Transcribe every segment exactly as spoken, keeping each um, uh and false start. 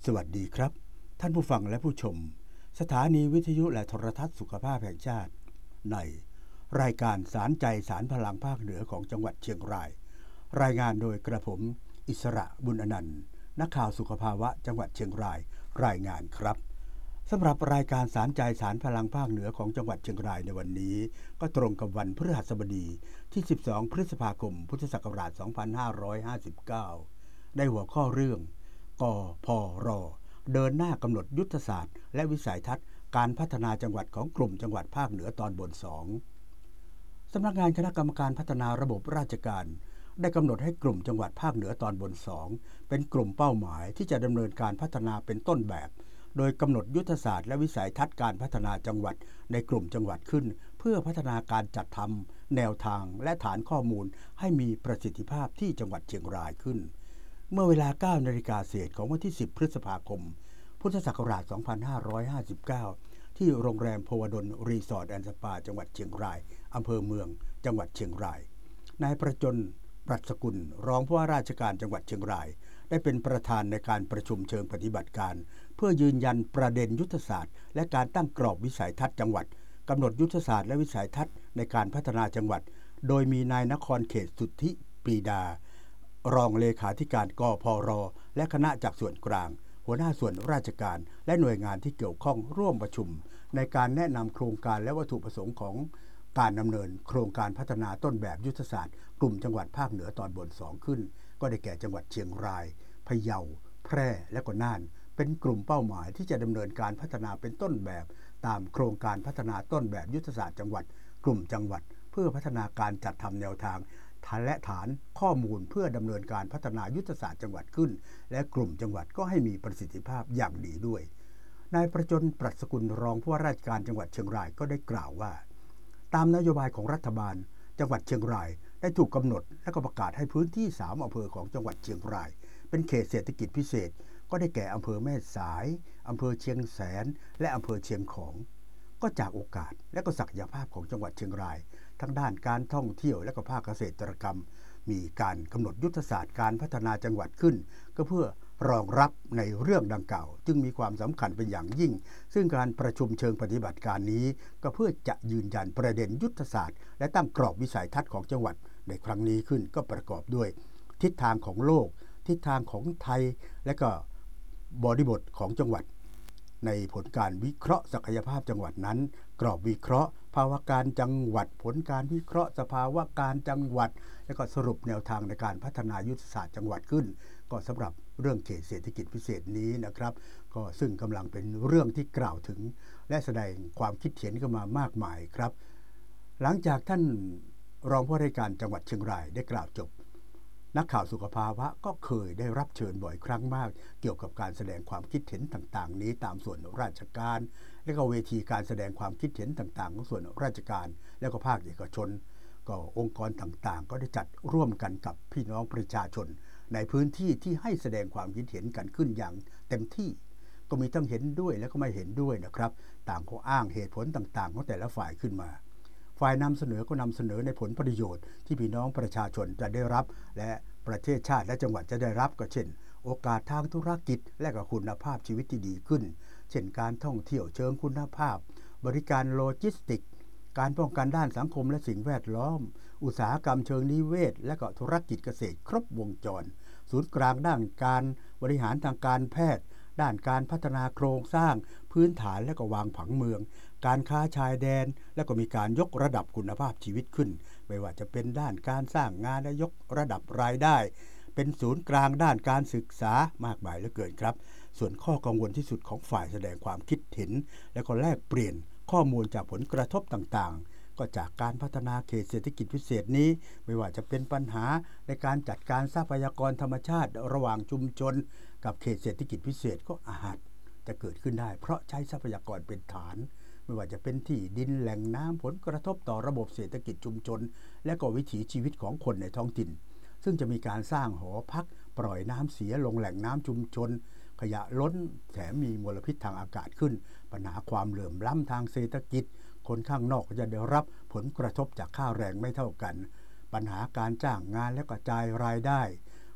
สวัสดีครับท่านผู้ฟังและผู้ชมสถานีวิทยุและโทรทัศน์สุขภาพแห่งชาติในรายการสารใจสารพลังภาคเหนือของจังหวัดเชียงรายรายงานโดยกระผมอิสระบุญอนันต์นักข่าวสุขภาวะจังหวัดเชียงรายรายงานครับสำหรับรายการสารใจสารพลังภาคเหนือของจังหวัดเชียงรายในวันนี้ก็ตรงกับวันพฤหัสบดีที่สิบสองพฤษภาคมพุทธศักราชสองพันห้าร้อยห้าสิบเก้าได้หัวข้อเรื่องกพรเดินหน้ากำหนดยุทธศาสตร์และวิสัยทัศน์การพัฒนาจังหวัดของกลุ่มจังหวัดภาคเหนือตอนบนสองสำนักงานคณะกรรมการพัฒนาระบบราชการได้กำหนดให้กลุ่มจังหวัดภาคเหนือตอนบนสองเป็นกลุ่มเป้าหมายที่จะดำเนินการพัฒนาเป็นต้นแบบโดยกำหนดยุทธศาสตร์และวิสัยทัศน์การพัฒนาจังหวัดในกลุ่มจังหวัดขึ้นเพื่อพัฒนาการจัดทำแนวทางและฐานข้อมูลให้มีประสิทธิภาพที่จังหวัดเชียงรายขึ้นเมื่อเวลา เก้านาฬิกาเศษของวันที่สิบพฤษภาคมพุทธศักราชสองพันห้าร้อยห้าสิบเก้าที่โรงแรมโพวดลรีสอร์ทแอนด์สปาจังหวัดเชียงรายอำเภอเมืองจังหวัดเชียงรายนายประจนปรัชกุลรองผู้ว่าราชการจังหวัดเชียงรายได้เป็นประธานในการประชุมเชิงปฏิบัติการเพื่อยืนยันประเด็นยุทธศาสตร์และการตั้งกรอบวิสัยทัศน์จังหวัดกำหนดยุทธศาสตร์และวิสัยทัศน์ในการพัฒนาจังหวัดโดยมีนายนครเขตสุทธิปรีดารองเลขาธิการกพรและคณะจากส่วนกลางหัวหน้าส่วนราชการและหน่วยงานที่เกี่ยวข้องร่วมประชุมในการแนะนำโครงการและวัตถุประสงค์ของการดำเนินโครงการพัฒนาต้นแบบยุทธศาสตร์กลุ่มจังหวัดภาคเหนือตอนบนสองขึ้นก็ได้แก่จังหวัดเชียงรายพะเยาแพร่และก็น่านเป็นกลุ่มเป้าหมายที่จะดำเนินการพัฒนาเป็นต้นแบบตามโครงการพัฒนาต้นแบบยุทธศาสตร์จังหวัดกลุ่มจังหวัดเพื่อพัฒนาการจัดทำแนวทางและฐานข้อมูลเพื่อดำเนินการพัฒนายุทธศาสตร์จังหวัดขึ้นและกลุ่มจังหวัดก็ให้มีประสิทธิภาพอย่างดีด้วยนายประจนปรัชกุลรองผู้ว่าราชการจังหวัดเชียงรายก็ได้กล่าวว่าตามนโยบายของรัฐบาลจังหวัดเชียงรายได้ถูกกำหนดและก็ประกาศให้พื้นที่สามอำเภอของจังหวัดเชียงรายเป็นเขตเศรษฐกิจพิเศษก็ได้แก่อำเภอแม่สายอำเภอเชียงแสนและอำเภอเชียงของก็จากโอกาสและก็ศักยภาพของจังหวัดเชียงรายทั้งด้านการท่องเที่ยวและก็ภาคเกษตรกรรมมีการกำหนดยุทธศาสตร์การพัฒนาจังหวัดขึ้นก็เพื่อรองรับในเรื่องดังกล่าวจึงมีความสำคัญเป็นอย่างยิ่งซึ่งการประชุมเชิงปฏิบัติการนี้ก็เพื่อจะยืนยันประเด็นยุทธศาสตร์และตั้งกรอบวิสัยทัศน์ของจังหวัดในครั้งนี้ขึ้นก็ประกอบด้วยทิศทางของโลกทิศทางของไทยและก็บริบทของจังหวัดในผลการวิเคราะห์ศักยภาพจังหวัดนั้นกรอบวิเคราะห์ภาวะการจังหวัดผลการวิเคราะห์สภาวะการจังหวัดและก็สรุปแนวทางในการพัฒนายุทธศาสตร์จังหวัดขึ้นก็สำหรับเรื่องเขตเศรษฐกิจพิเศษนี้นะครับก็ซึ่งกำลังเป็นเรื่องที่กล่าวถึงและแสดงความคิดเห็นกันมามากมายครับหลังจากท่านรองผู้ว่าราชการจังหวัดเชียงรายได้กล่าวจบนักข่าวสุขภาวะก็เคยได้รับเชิญบ่อยครั้งมากเกี่ยวกับการแสดงความคิดเห็นต่างๆนี้ตามส่วนราชการและก็เวทีการแสดงความคิดเห็นต่างๆของส่วนราชการและก็ภาคเอกชนก็องค์กรต่างๆก็ได้จัดร่วมกันกับพี่น้องประชาชนในพื้นที่ที่ให้แสดงความคิดเห็นกันขึ้นอย่างเต็มที่ก็มีทั้งเห็นด้วยและก็ไม่เห็นด้วยนะครับต่างก็อ้างเหตุผลต่างๆของแต่ละฝ่ายขึ้นมาฝ่ายนำเสนอก็นำเสนอในผลประโยชน์ที่พี่น้องประชาชนจะได้รับและประเทศชาติและจังหวัดจะได้รับก็เช่นโอกาสทางธุรกิจและก็คุณภาพชีวิตที่ดีขึ้นเช่นการท่องเที่ยวเชิงคุณภาพบริการโลจิสติกส์การป้องกันด้านสังคมและสิ่งแวดล้อมอุตสาหกรรมเชิงนิเวศและก็ธุรกิจเกษตรครบวงจรศูนย์กลางด้านการบริหารทางการแพทย์ด้านการพัฒนาโครงสร้างพื้นฐานและก็วางผังเมืองการค้าชายแดนและก็มีการยกระดับคุณภาพชีวิตขึ้นไม่ว่าจะเป็นด้านการสร้างงานและยกระดับรายได้เป็นศูนย์กลางด้านการศึกษามากมายเหลือเกินครับส่วนข้อกังวลที่สุดของฝ่ายแสดงความคิดเห็นและก็แลกเปลี่ยนข้อมูลจากผลกระทบต่างๆก็จากการพัฒนาเขตเศรษฐกิจพิเศษนี้ไม่ว่าจะเป็นปัญหาในการจัดการทรัพยากรธรรมชาติระหว่างชุมชนกับเขตเศรษฐกิจพิเศษก็อาจจะเกิดขึ้นได้เพราะใช้ทรัพยากรเป็นฐานไม่ว่าจะเป็นที่ดินแหล่งน้ำผลกระทบต่อระบบเศรษฐกิจชุมชนและก็วิถีชีวิตของคนในท้องถิ่นซึ่งจะมีการสร้างหอพักปล่อยน้ำเสียลงแหล่งน้ำชุมชนขยะล้นแถมมีมลพิษทางอากาศขึ้นปัญหาความเหลื่อมล้ำทางเศรษฐกิจคนข้างนอกก็จะได้รับผลกระทบจากค่าแรงไม่เท่ากันปัญหาการจ้างงานและกระจายรายได้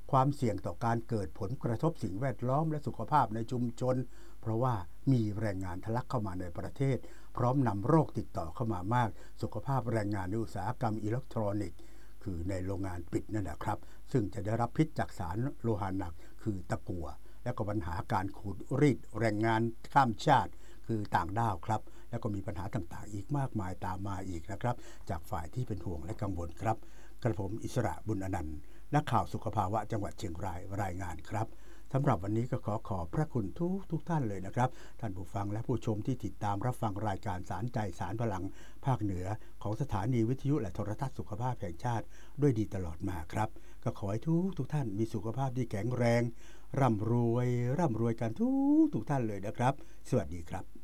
ความเสี่ยงต่อการเกิดผลกระทบสิ่งแวดล้อมและสุขภาพในชุมชนเพราะว่ามีแรงงานทะลักเข้ามาในประเทศพร้อมนำโรคติดต่อเข้ามามากสุขภาพแรงงานในอุตสาหกรรมอิเล็กทรอนิกส์คือในโรงงานปิดนั่นแหละครับซึ่งจะได้รับพิษจากสารโลหะหนักคือตะกั่วและก็ปัญหาการขูดรีดแรงงานข้ามชาติคือต่างด้าวครับแล้วก็มีปัญหาต่างๆอีกมากมายตามมาอีกนะครับจากฝ่ายที่เป็นห่วงและกังวลครับกระผมอิสระบุญอนันต์นักข่าวสุขภาวะจังหวัดเชียงรายรายงานครับสำหรับวันนี้ก็ขอขอบพระคุณทุกทุกท่านเลยนะครับท่านผู้ฟังและผู้ชมที่ติดตามรับฟังรายการสารใจสารพลังภาคเหนือของสถานีวิทยุและโทรทัศน์สุขภาพแห่งชาติด้วยดีตลอดมาครับก็ขอให้ทุกทุกท่านมีสุขภาพที่แข็งแรงร่ำรวยร่ำรวยกันทุกทุกท่านเลยนะครับสวัสดีครับ